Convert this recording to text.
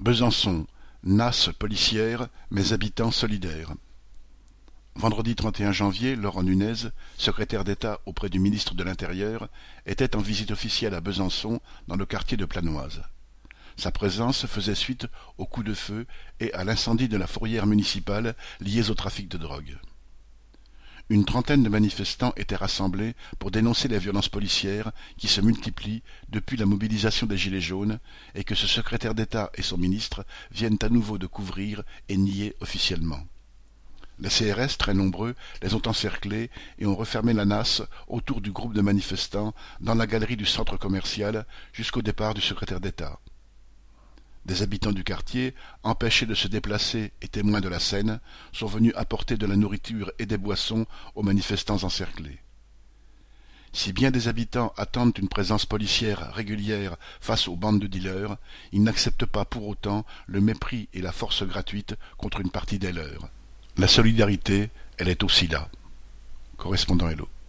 Besançon, nasse policière, mais habitants solidaires. Vendredi 31 janvier, Laurent Nunez, secrétaire d'État auprès du ministre de l'Intérieur, était en visite officielle à Besançon, dans le quartier de Planoise. Sa présence faisait suite aux coups de feu et à l'incendie de la fourrière municipale liés au trafic de drogue. Une trentaine de manifestants étaient rassemblés pour dénoncer les violences policières qui se multiplient depuis la mobilisation des Gilets jaunes et que ce secrétaire d'État et son ministre viennent à nouveau de couvrir et nier officiellement. Les CRS, très nombreux, les ont encerclés et ont refermé la nasse autour du groupe de manifestants dans la galerie du centre commercial jusqu'au départ du secrétaire d'État. Des habitants du quartier, empêchés de se déplacer et témoins de la scène, sont venus apporter de la nourriture et des boissons aux manifestants encerclés. Si bien des habitants attendent une présence policière régulière face aux bandes de dealers, ils n'acceptent pas pour autant le mépris et la force gratuite contre une partie des leurs. La solidarité, elle est aussi là. Correspondant Hello.